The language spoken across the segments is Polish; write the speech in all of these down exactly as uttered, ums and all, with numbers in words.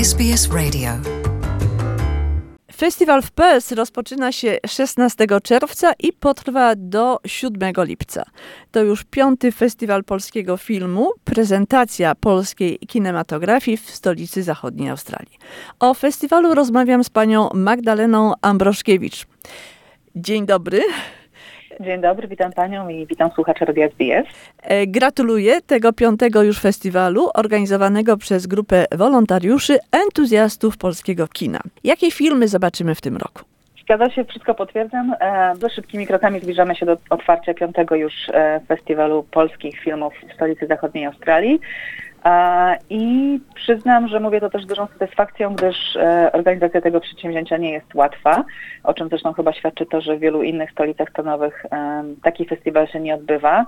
S B S Radio. Festiwal w Perth rozpoczyna się szesnastego czerwca i potrwa do siódmego lipca. To już piąty festiwal polskiego filmu, prezentacja polskiej kinematografii w stolicy zachodniej Australii. O festiwalu rozmawiam z panią Magdaleną Ambroszkiewicz. Dzień dobry. Dzień dobry, witam panią i witam słuchaczy Radia S B S. Gratuluję tego piątego już festiwalu organizowanego przez grupę wolontariuszy, entuzjastów polskiego kina. Jakie filmy zobaczymy w tym roku? Zgadza się, wszystko potwierdzam. Dość szybkimi krokami zbliżamy się do otwarcia piątego już festiwalu polskich filmów w stolicy zachodniej Australii. I przyznam, że mówię to też z dużą satysfakcją, gdyż organizacja tego przedsięwzięcia nie jest łatwa, o czym zresztą chyba świadczy to, że w wielu innych stolicach stanowych taki festiwal się nie odbywa.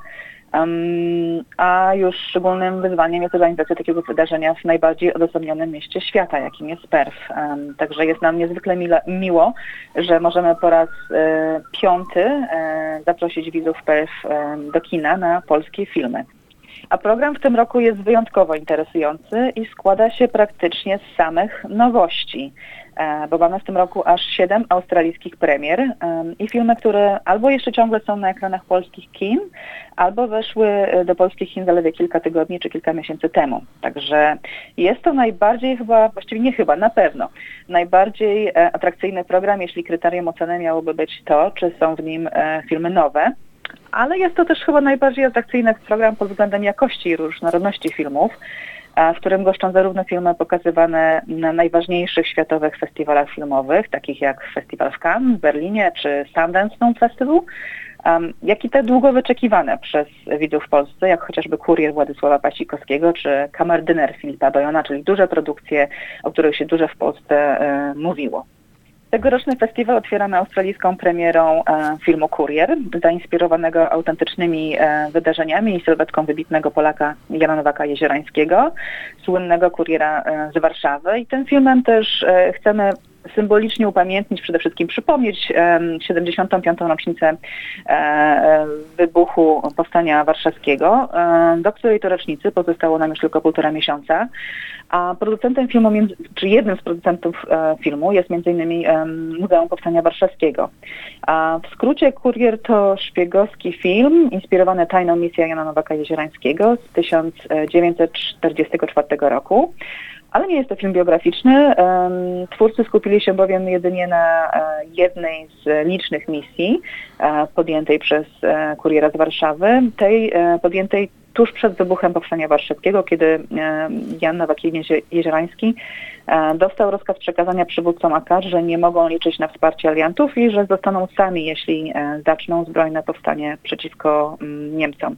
A już szczególnym wyzwaniem jest organizacja takiego wydarzenia w najbardziej odosobnionym mieście świata, jakim jest Perth. Także jest nam niezwykle mile, miło, że możemy po raz piąty zaprosić widzów Perth do kina na polskie filmy. A program w tym roku jest wyjątkowo interesujący i składa się praktycznie z samych nowości, bo mamy w tym roku aż siedem australijskich premier i filmy, które albo jeszcze ciągle są na ekranach polskich kin, albo weszły do polskich kin zaledwie kilka tygodni czy kilka miesięcy temu. Także jest to najbardziej chyba, właściwie nie chyba, na pewno, najbardziej atrakcyjny program, jeśli kryterium oceny miałoby być to, czy są w nim filmy nowe. Ale jest to też chyba najbardziej atrakcyjny program pod względem jakości i różnorodności filmów, w którym goszczą zarówno filmy pokazywane na najważniejszych światowych festiwalach filmowych, takich jak Festiwal w Cannes w Berlinie czy Sundance Film Festival, jak i te długo wyczekiwane przez widzów w Polsce, jak chociażby Kurier Władysława Pasikowskiego czy Kamerdyner Filipa Bojona, czyli duże produkcje, o których się dużo w Polsce e, mówiło. Tegoroczny festiwal otwieramy australijską premierą e, filmu Kurier, zainspirowanego autentycznymi e, wydarzeniami i sylwetką wybitnego Polaka Jana Nowaka-Jeziorańskiego, słynnego kuriera e, z Warszawy. I tym filmem też e, chcemy symbolicznie upamiętnić, przede wszystkim przypomnieć e, siedemdziesiątą piątą rocznicę e, wybuchu Powstania Warszawskiego, e, do której to rocznicy pozostało nam już tylko półtora miesiąca. A producentem filmu, czy jednym z producentów e, filmu jest między innymi e, Muzeum Powstania Warszawskiego. A w skrócie Kurier to szpiegowski film inspirowany tajną misją Jana Nowaka-Jeziorańskiego z tysiąc dziewięćset czterdziestego czwartego roku. Ale nie jest to film biograficzny. Twórcy skupili się bowiem jedynie na jednej z licznych misji podjętej przez kuriera z Warszawy, tej podjętej tuż przed wybuchem Powstania Warszawskiego, kiedy Jan Nowak-Jeziorański dostał rozkaz przekazania przywódcom A K, że nie mogą liczyć na wsparcie aliantów i że zostaną sami, jeśli zaczną zbrojne powstanie przeciwko Niemcom.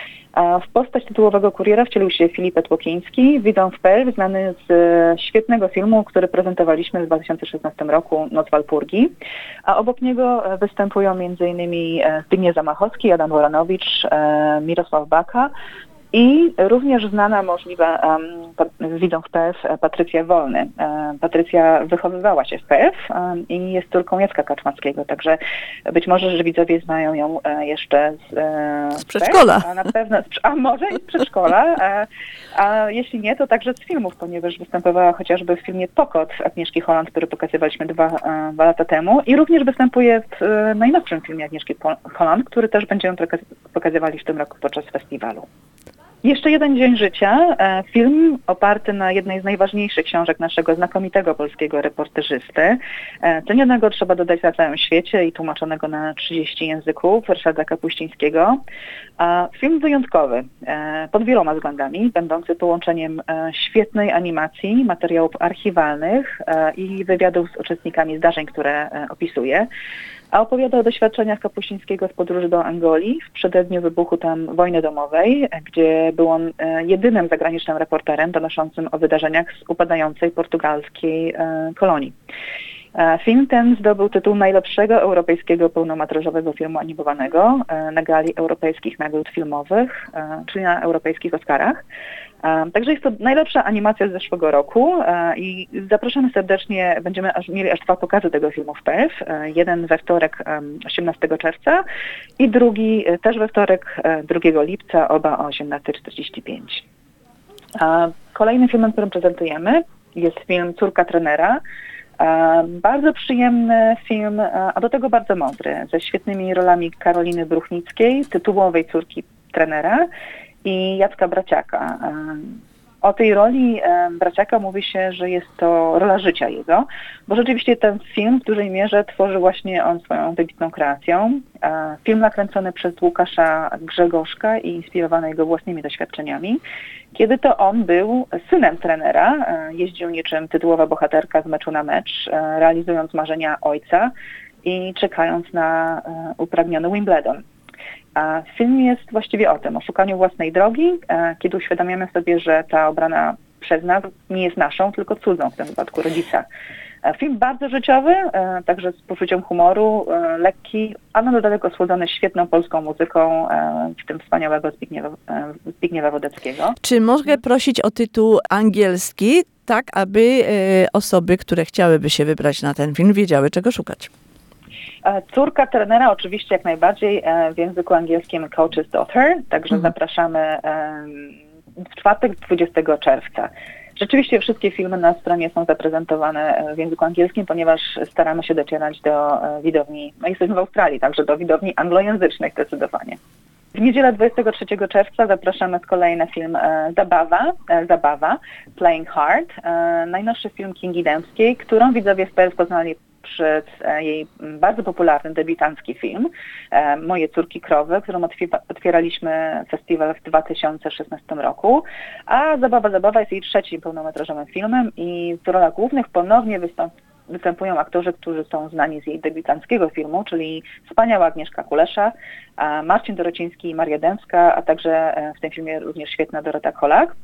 W postać tytułowego kuriera wcielił się Filip Etłokiński, widzą w Perth, znany z świetnego filmu, który prezentowaliśmy w dwa tysiące szesnastym roku, Noc Walpurgi. A obok niego występują m.in. Zbigniew Zamachowski, Adam Woronowicz, Mirosław Baka i również znana możliwa um, widzą w Perth Patrycja Wolny. Um, Patrycja wychowywała się w Perth um, i jest córką Jacka Kaczmarskiego, także być może, że widzowie znają ją e, jeszcze z, e, z przedszkola. Perth, a na pewno, a może i z przedszkola, a, a jeśli nie, to także z filmów, ponieważ występowała chociażby w filmie Pokot Agnieszki Holland, który pokazywaliśmy dwa, e, dwa lata temu i również występuje w e, najnowszym filmie Agnieszki Holland, który też będziemy pokazywali w tym roku podczas festiwalu. Jeszcze jeden dzień życia. Film oparty na jednej z najważniejszych książek naszego znakomitego polskiego reporterzysty, cenionego, trzeba dodać, na całym świecie i tłumaczonego na trzydzieści języków, Ryszarda Kapuścińskiego. Film wyjątkowy pod wieloma względami, będący połączeniem świetnej animacji, materiałów archiwalnych i wywiadów z uczestnikami zdarzeń, które opisuje. A opowiada o doświadczeniach Kapuścińskiego z podróży do Angolii w przededniu wybuchu tam wojny domowej, gdzie był on jedynym zagranicznym reporterem donoszącym o wydarzeniach z upadającej portugalskiej kolonii. Film ten zdobył tytuł najlepszego europejskiego pełnometrażowego filmu animowanego na gali europejskich nagród filmowych, czyli na europejskich Oscarach. Także jest to najlepsza animacja z zeszłego roku i zapraszamy serdecznie, będziemy aż, mieli aż dwa pokazy tego filmu w Perth. Jeden we wtorek osiemnastego czerwca i drugi też we wtorek drugiego lipca, oba o osiemnasta czterdzieści pięć. Kolejnym filmem, którym prezentujemy, jest film Córka trenera. Bardzo przyjemny film, a do tego bardzo mądry, ze świetnymi rolami Karoliny Bruchnickiej, tytułowej córki trenera, i Jacka Braciaka. O tej roli Braciaka mówi się, że jest to rola życia jego, bo rzeczywiście ten film w dużej mierze tworzy właśnie on swoją wybitną kreacją. Film nakręcony przez Łukasza Grzegorzka i inspirowany jego własnymi doświadczeniami, kiedy to on był synem trenera, jeździł niczym tytułowa bohaterka z meczu na mecz, realizując marzenia ojca i czekając na upragniony Wimbledon. A film jest właściwie o tym, o szukaniu własnej drogi, kiedy uświadamiamy sobie, że ta obrana przez nas nie jest naszą, tylko cudzą, w tym wypadku rodzica. Film bardzo życiowy, także z poczuciem humoru, lekki, a na dodatek osłodzony świetną polską muzyką, w tym wspaniałego Zbigniewa, Zbigniewa Wodeckiego. Czy mogę prosić o tytuł angielski, tak aby osoby, które chciałyby się wybrać na ten film, wiedziały, czego szukać? Córka trenera oczywiście jak najbardziej w języku angielskim Coach's Daughter, także mhm. zapraszamy w czwartek dwudziestego czerwca. Rzeczywiście wszystkie filmy na stronie są zaprezentowane w języku angielskim, ponieważ staramy się docierać do widowni, no jesteśmy w Australii, także do widowni anglojęzycznej zdecydowanie. W niedzielę dwudziestego trzeciego czerwca zapraszamy z kolei na film e, Zabawa, e, Zabawa, Playing Hard, e, najnowszy film Kingi Dębskiej, którą widzowie w P R poznali przez e, jej bardzo popularny debiutancki film e, Moje córki krowy, którą otwiera, otwieraliśmy festiwal w dwa tysiące szesnastym roku, a Zabawa, Zabawa jest jej trzecim pełnometrażowym filmem i w rolach głównych ponownie wystąpi występują aktorzy, którzy są znani z jej debiutanckiego filmu, czyli wspaniała Agnieszka Kulesza, Marcin Dorociński i Maria Dębska, a także w tym filmie również świetna Dorota Kolak.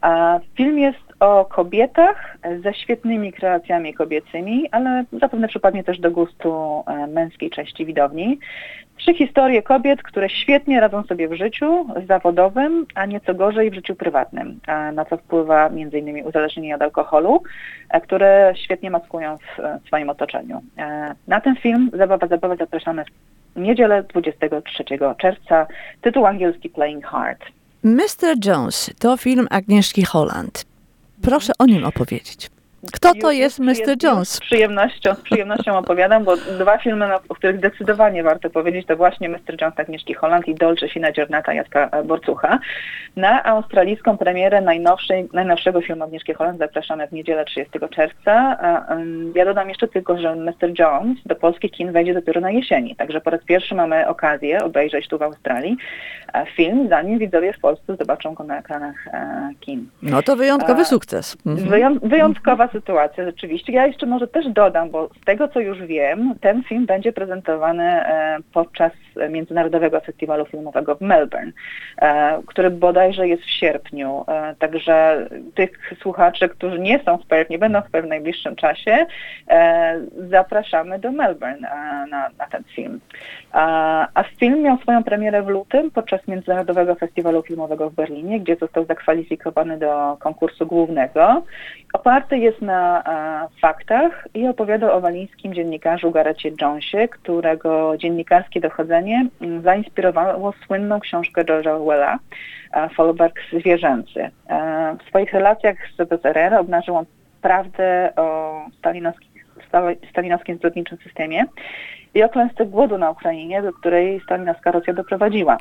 Film jest o kobietach ze świetnymi kreacjami kobiecymi, ale zapewne przypadnie też do gustu męskiej części widowni. Trzy historie kobiet, które świetnie radzą sobie w życiu zawodowym, a nieco gorzej w życiu prywatnym, na co wpływa między innymi uzależnienie od alkoholu, które świetnie maskują w swoim otoczeniu. Na ten film Zabawa, Zabawa zapraszamy w niedzielę dwudziestego trzeciego czerwca, tytuł angielski Playing Hard. mister Jones to film Agnieszki Holland. Proszę o nim opowiedzieć. Kto to już, jest mister Jones? Z przyjemnością, z przyjemnością opowiadam, bo dwa filmy, o których zdecydowanie warto powiedzieć, to właśnie mister Jones Agnieszki Holland i Dolce Fina Giornata Jacka Borcucha. Na australijską premierę najnowszej, najnowszego filmu Agnieszki Holland zapraszamy w niedzielę trzydziestego czerwca. Ja dodam jeszcze tylko, że mister Jones do polskich kin wejdzie dopiero na jesieni, także po raz pierwszy mamy okazję obejrzeć tu w Australii film, zanim widzowie w Polsce zobaczą go na ekranach kin. No to wyjątkowy sukces. Wyją- wyjątkowa sytuacja, rzeczywiście. Ja jeszcze może też dodam, bo z tego, co już wiem, ten film będzie prezentowany e, podczas Międzynarodowego Festiwalu Filmowego w Melbourne, e, który bodajże jest w sierpniu. E, także tych słuchaczy, którzy nie są w P R, nie będą w P R w najbliższym czasie, e, zapraszamy do Melbourne e, na, na ten film. A, a film miał swoją premierę w lutym podczas Międzynarodowego Festiwalu Filmowego w Berlinie, gdzie został zakwalifikowany do konkursu głównego. Oparty jest na a, faktach i opowiada o walińskim dziennikarzu Garecie Jonesie, którego dziennikarskie dochodzenie m, zainspirowało słynną książkę George'a Orwella, Folwark zwierzęcy. A, w swoich relacjach z Z S R R obnażył on prawdę o stalinowskim, stalinowskim zbrodniczym systemie i o klęsce głodu na Ukrainie, do której stalinowska Rosja doprowadziła,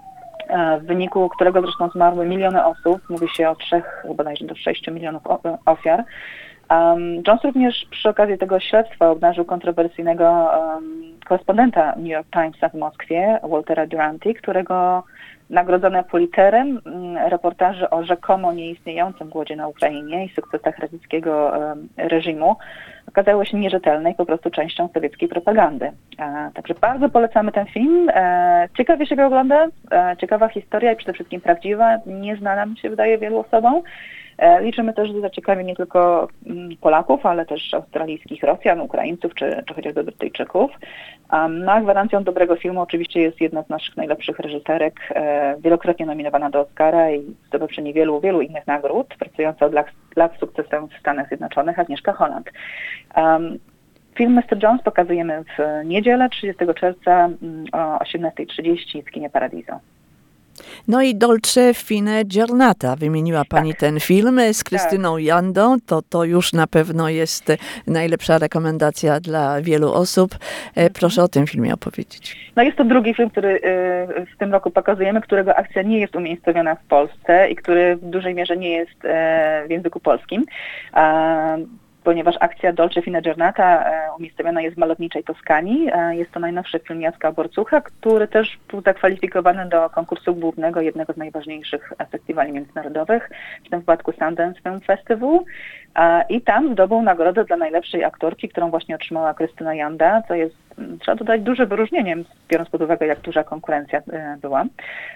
w wyniku którego zresztą zmarły miliony osób, mówi się o trzech, bodajże do sześciu milionów ofiar. Um, Jones również przy okazji tego śledztwa obnażył kontrowersyjnego um, korespondenta New York Timesa w Moskwie, Waltera Duranty, którego nagrodzone Pulitzerem um, reportaże o rzekomo nieistniejącym głodzie na Ukrainie i sukcesach radzieckiego um, reżimu okazały się nierzetelne i po prostu częścią sowieckiej propagandy. E, także bardzo polecamy ten film. E, ciekawie się go ogląda, e, ciekawa historia i przede wszystkim prawdziwa, nieznana mi się wydaje wielu osobom. E, liczymy też, że zaciekawi nie tylko m, Polaków, ale też australijskich Rosjan, Ukraińców czy, czy chociażby Brytyjczyków. Um, no a gwarancją dobrego filmu oczywiście jest jedna z naszych najlepszych reżyserek, e, wielokrotnie nominowana do Oscara i zdobywczyni wielu, wielu innych nagród, pracująca od lat, lat z sukcesem w Stanach Zjednoczonych, Agnieszka Holland. Um, film mister Jones pokazujemy w niedzielę trzydziestego czerwca o osiemnasta trzydzieści w kinie Paradiso. No i Dolce Fine Giornata. Wymieniła Pani tak. ten film z Krystyną tak. Jandą. To, to już na pewno jest najlepsza rekomendacja dla wielu osób. Proszę o tym filmie opowiedzieć. No jest to drugi film, który w tym roku pokazujemy, którego akcja nie jest umiejscowiona w Polsce i który w dużej mierze nie jest w języku polskim. Ponieważ akcja Dolce Fine Giornata umiejscowiona jest w malowniczej Toskanii. Jest to najnowszy film Jacka Borcucha, który też był zakwalifikowany do konkursu głównego jednego z najważniejszych festiwali międzynarodowych, w tym wypadku Sundance Film Festival. I tam zdobył nagrodę dla najlepszej aktorki, którą właśnie otrzymała Krystyna Janda, co jest, trzeba dodać, duże wyróżnienie, biorąc pod uwagę, jak duża konkurencja była.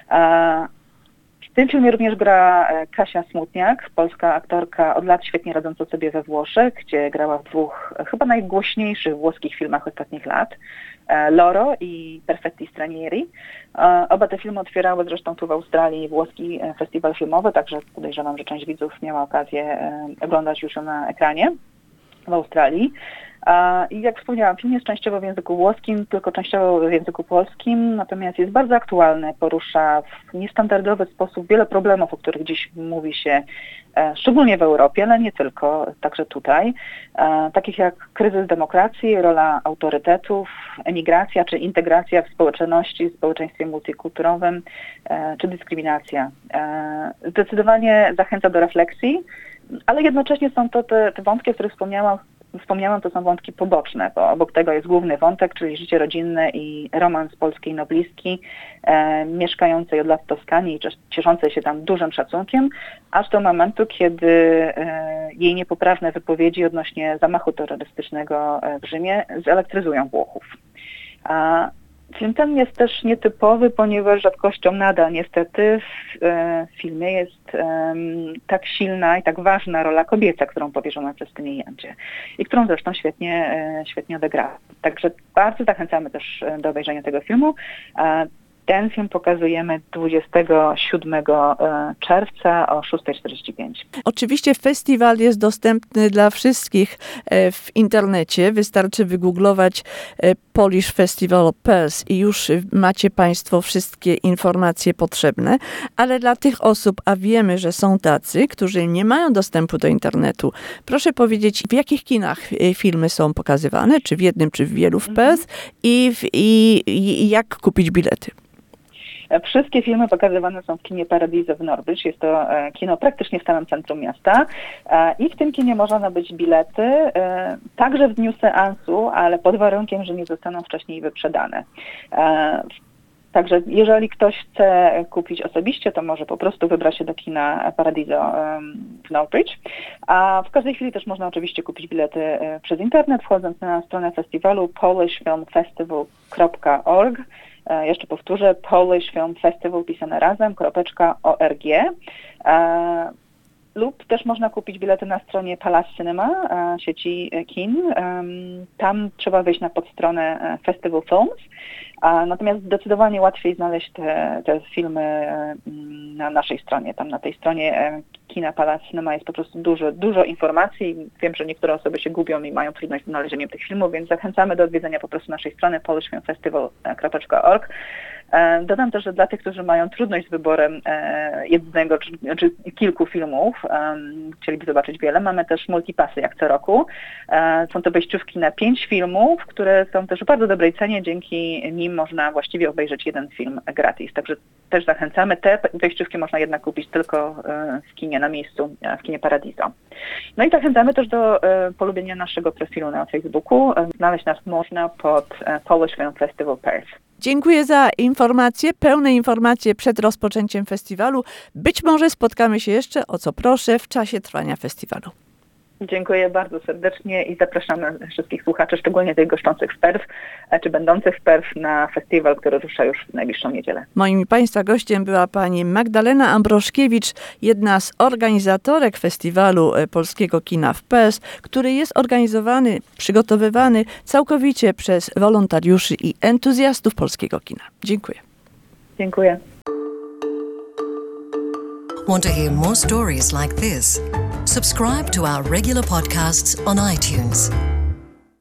W tym filmie również gra Kasia Smutniak, polska aktorka od lat świetnie radząca sobie we Włoszech, gdzie grała w dwóch chyba najgłośniejszych włoskich filmach ostatnich lat, Loro i Perfetti Stranieri. Oba te filmy otwierały zresztą tu w Australii włoski festiwal filmowy, także podejrzewam, że część widzów miała okazję oglądać już ją na ekranie w Australii. I jak wspomniałam, film jest częściowo w języku włoskim, tylko częściowo w języku polskim, natomiast jest bardzo aktualny, porusza w niestandardowy sposób wiele problemów, o których dziś mówi się, szczególnie w Europie, ale nie tylko, także tutaj, takich jak kryzys demokracji, rola autorytetów, emigracja czy integracja w społeczności, w społeczeństwie multikulturowym, czy dyskryminacja. Zdecydowanie zachęca do refleksji, ale jednocześnie są to te, te wątki, o których wspomniałam, Wspomniałam, to są wątki poboczne, bo obok tego jest główny wątek, czyli życie rodzinne i romans polskiej noblistki, e, mieszkającej od lat w Toskanii i cieszącej się tam dużym szacunkiem, aż do momentu, kiedy e, jej niepoprawne wypowiedzi odnośnie zamachu terrorystycznego w Rzymie zelektryzują Włochów. A film ten jest też nietypowy, ponieważ rzadkością nadal niestety w e, filmie jest e, tak silna i tak ważna rola kobieca, którą powierzono Krystynie Jandzie i którą zresztą świetnie, e, świetnie odegrała. Także bardzo zachęcamy też do obejrzenia tego filmu. E, Ten film pokazujemy dwudziestego siódmego czerwca o szósta czterdzieści pięć. Oczywiście festiwal jest dostępny dla wszystkich w internecie. Wystarczy wygooglować Polish Festival Pulse i już macie Państwo wszystkie informacje potrzebne. Ale dla tych osób, a wiemy, że są tacy, którzy nie mają dostępu do internetu, proszę powiedzieć, w jakich kinach filmy są pokazywane, czy w jednym, czy w wielu w Pulse i, w, i, i jak kupić bilety? Wszystkie filmy pokazywane są w kinie Paradiso w Norwich. Jest to kino praktycznie w samym centrum miasta i w tym kinie można nabyć bilety także w dniu seansu, ale pod warunkiem, że nie zostaną wcześniej wyprzedane. Także jeżeli ktoś chce kupić osobiście, to może po prostu wybrać się do kina Paradiso w Norwich. A w każdej chwili też można oczywiście kupić bilety przez internet, wchodząc na stronę festiwalu polish film festival kropka org. Jeszcze powtórzę, Polish Film Festival pisane razem, kropeczka org. E, lub też można kupić bilety na stronie Palace Cinema, e, sieci kin. E, tam trzeba wejść na podstronę Festival Films. A natomiast zdecydowanie łatwiej znaleźć te, te filmy na naszej stronie. Tam na tej stronie kina Palace Cinema jest po prostu dużo, dużo informacji. Wiem, że niektóre osoby się gubią i mają trudność z znalezieniem tych filmów, więc zachęcamy do odwiedzenia po prostu naszej strony polish film festival kropka org. Dodam też, że dla tych, którzy mają trudność z wyborem jednego czy, czy kilku filmów, chcieliby zobaczyć wiele, mamy też multipasy jak co roku. Są to wejściówki na pięć filmów, które są też w bardzo dobrej cenie, dzięki nim można właściwie obejrzeć jeden film gratis. Także też zachęcamy. Te wejściówki można jednak kupić tylko w kinie na miejscu, w kinie Paradiso. No i zachęcamy też do polubienia naszego profilu na Facebooku. Znaleźć nas można pod Polish Film Festival Perth. Dziękuję za informacje, pełne informacje przed rozpoczęciem festiwalu. Być może spotkamy się jeszcze, o co proszę, w czasie trwania festiwalu. Dziękuję bardzo serdecznie i zapraszamy wszystkich słuchaczy, szczególnie tych goszczących w Perth, czy będących w Perth, na festiwal, który rusza już w najbliższą niedzielę. Moim Państwa gościem była pani Magdalena Ambroszkiewicz, jedna z organizatorek festiwalu polskiego kina w Perth, który jest organizowany, przygotowywany całkowicie przez wolontariuszy i entuzjastów polskiego kina. Dziękuję. Dziękuję. Want to hear more stories like this? Subscribe to our regular podcasts on iTunes.